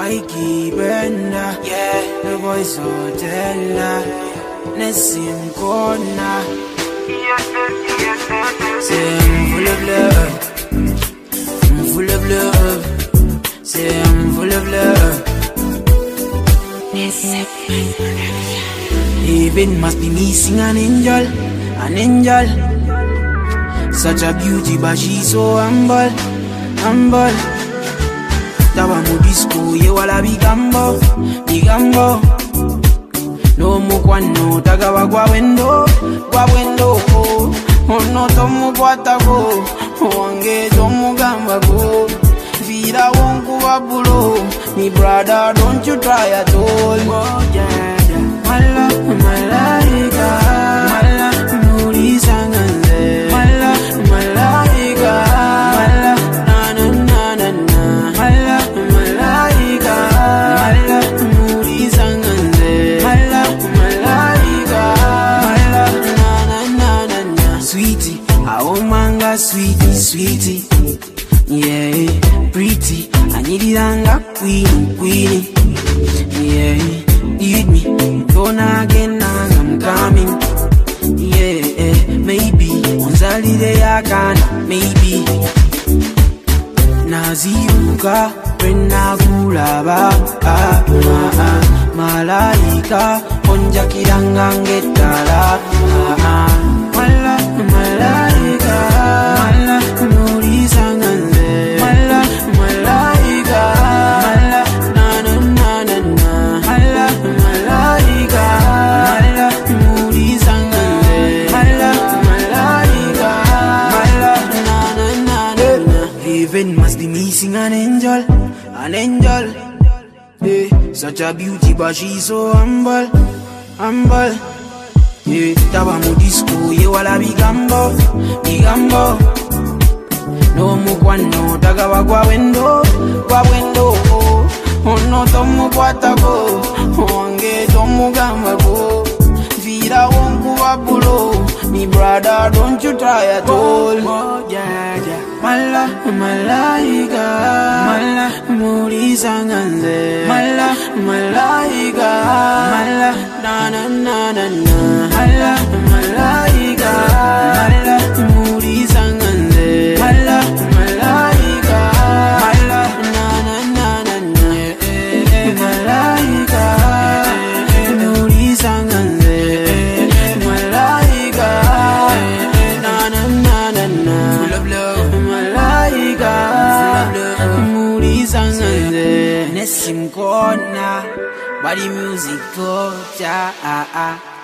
I keep Brenda, yeah, the boys so tender. Nessim corner. Say I'm full of love, I'm full of love. Say I'm full of love. Heaven must be missing an angel, an angel. Such a beauty, but she's so humble, humble. Taba mu disco, ye wala bigambo, bigambo. No mukwano, tagawa kwa wendo, kwa wendo. Ono tomu kwatago, wange tomu gamba go. Vida wonku wabulo, me brother, don't you try at all. Oh yeah, yeah. Mala, malaika, mala, nuri sangande. Mala, malaika, mala, na na na na na. Mala, malaika, mala, nuri sangande. Mala, malaika, mala, na na na na na. Sweetie, oh manga, sweetie, sweetie. Yeah, pretty, I need it anga queen, queen. Yeah, need me, don't again, I'm coming. Yeah, maybe, onzali de yakan, maybe. Naziruka, prena kulaba, malaika, onja kirangangetala. Mala, malaika, mala, nuri sangande. Mala, malaika, mala, na na na na na. Mala, malaika, mala, nuri sangande. Mala, malaika, mala, na na na na na. Heaven must be missing an angel, an angel. Yeah, such a beauty, but she's so humble, humble. Yeah, taba mu disco, ye wala bigambo, bigambo. No mukwano, tagawa kwa wendo, kwa wendo. Ono tomu kwatago, wange tomu gamba go. Vida wonku wabulo, me brother, don't you try at all. Oh yeah, yeah. Mala, malaika, mala, muri sangande. Mala, malaika, mala, na na na na na. Mala, malaika, mala, muri sangande. Mala, malaika, mala, na na na na na. Malaika, muri sangande. Malaika, na na na na na. Full of love, malaika, muri sangande. Nessim corner, body music culture.